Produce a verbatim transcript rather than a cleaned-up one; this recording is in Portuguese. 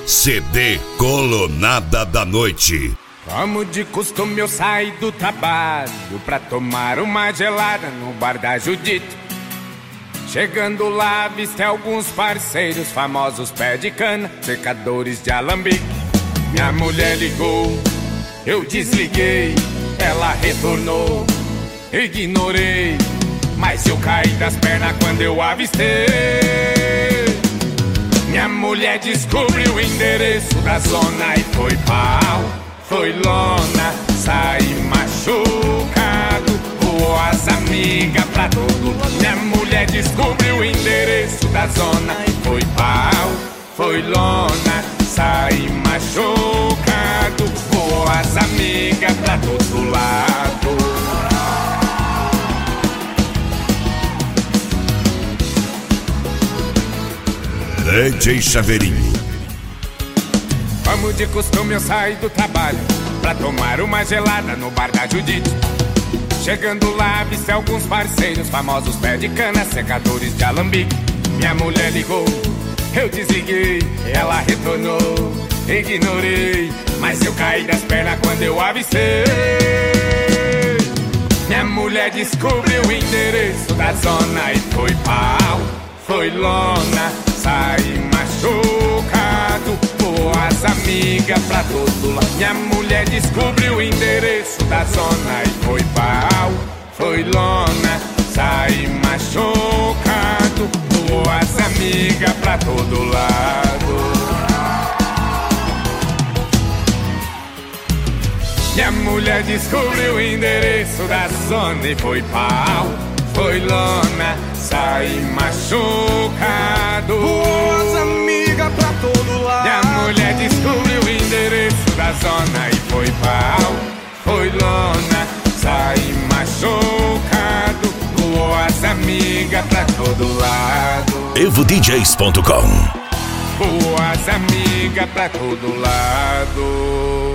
C D Colonada da Noite. Como de costume eu saí do trabalho pra tomar uma gelada no bar da Judite. Chegando lá, avistei alguns parceiros famosos, pé de cana, secadores de alambique. Minha mulher ligou, eu desliguei, ela retornou, ignorei, mas eu caí das pernas quando eu avistei. Minha mulher descobriu o endereço da zona e foi pau, foi lona, saí machucado, voou as amigas pra todo lado. Minha mulher descobriu o endereço da zona e foi pau, foi lona, saí machucado, voou as amigas pra todo lado. D J Chaveirinho. Como de costume eu saí do trabalho pra tomar uma gelada no bar da Judite. Chegando lá, avistei alguns parceiros famosos, pé de cana, secadores de alambique. Minha mulher ligou, eu desliguei, ela retornou, ignorei, mas eu caí das pernas quando eu avistei. Minha mulher descobriu o endereço da zona e foi pau, foi lona, saí machucado, voou as amigas pra todo lado. Minha mulher descobriu o endereço da zona e foi pau, foi lona, saí machucado, voou as amigas pra todo lado. Minha mulher descobriu o endereço da zona e foi pau, foi lona, saí machucado, voou as amigas pra todo lado. Minha mulher descobriu o endereço da zona e foi pau, foi lona, saí machucado, voou as amigas pra todo lado. Evo D Js ponto com. Voou as amigas pra todo lado.